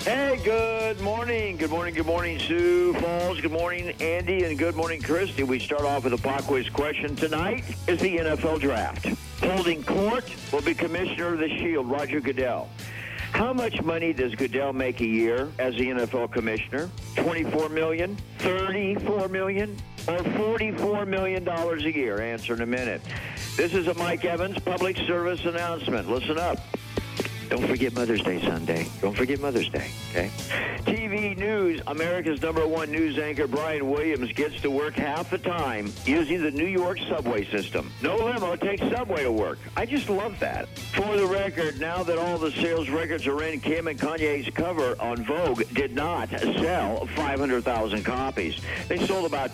Hey, good morning. Good morning, Sioux Falls. Good morning, Andy, and good morning, Christy. We start off with a pop quiz question. Tonight is the NFL Draft. Holding court will be Commissioner of the Shield, Roger Goodell. How much money does Goodell make a year as the NFL Commissioner? $24 million, $34 million, or $44 million a year? Answer in a minute. This is a Mike Evans public service announcement. Listen up. Don't forget Mother's Day Sunday. Don't forget Mother's Day, okay? TV news. America's #1 news anchor Brian Williams gets to work half the time using the New York subway system. No limo, takes subway to work. I just love that. For the record, now that all the sales records are in, Kim and Kanye's cover on Vogue did not sell 500,000 copies. They sold about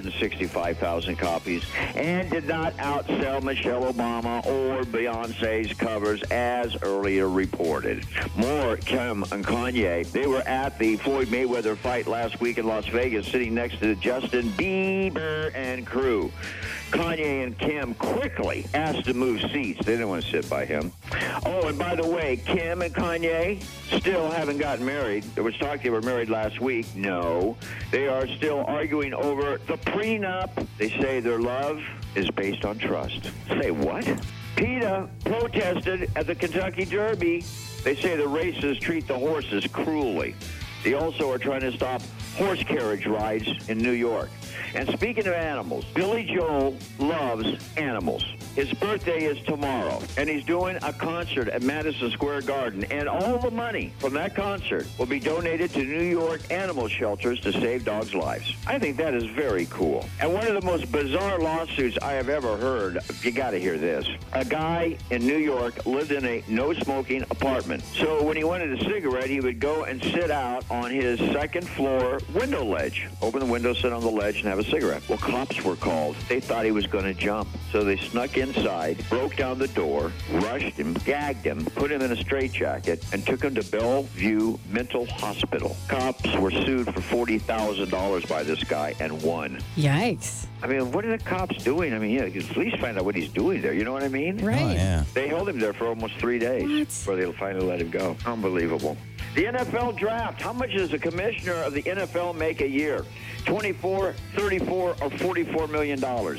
265,000 copies and did not outsell Michelle Obama or Beyonce's covers as earlier reported. More Kim and Kanye. They were at the Floyd Mayweather fight last week in Las Vegas, sitting next to Justin Bieber and crew. Kanye and Kim quickly asked to move seats. They didn't want to sit by him. Oh, and by the way, Kim and Kanye still haven't gotten married. There was talk they were married last week. No. They are still arguing over the prenup. They say their love is based on trust. Say what? PETA protested at the Kentucky Derby. They say the races treat the horses cruelly. They also are trying to stop horse carriage rides in New York. And speaking of animals, Billy Joel loves animals. His birthday is tomorrow, and he's doing a concert at Madison Square Garden, and all the money from that concert will be donated to New York animal shelters to save dogs' lives. I think that is very cool. And one of the most bizarre lawsuits I have ever heard, you got to hear this. A guy in New York lived in a no-smoking apartment. So when he wanted a cigarette, he would go and sit out on his second-floor window ledge. Open the window, sit on the ledge, and have a cigarette. Well, cops were called. They thought he was going to jump. So they snuck inside, broke down the door, rushed him, gagged him, put him in a straitjacket, and took him to Bellevue Mental Hospital. Cops were sued for $40,000 by this guy and won. Yikes. I mean, what are the cops doing? I mean, yeah, at least find out what he's doing there. You know what I mean? Right. Oh, yeah. They held him there for almost 3 days before they'll finally let him go. Unbelievable. The NFL Draft. How much does the commissioner of the NFL make a year? 24, 34, or $44 million?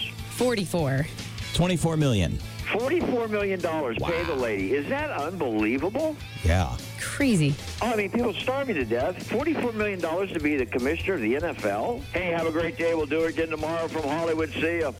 44. $24 million. $44 million pay the lady. Is that unbelievable? Yeah. Crazy. Oh, I mean, people starving to death. $44 million to be the commissioner of the NFL? Hey, have a great day. We'll do it again tomorrow from Hollywood. See ya.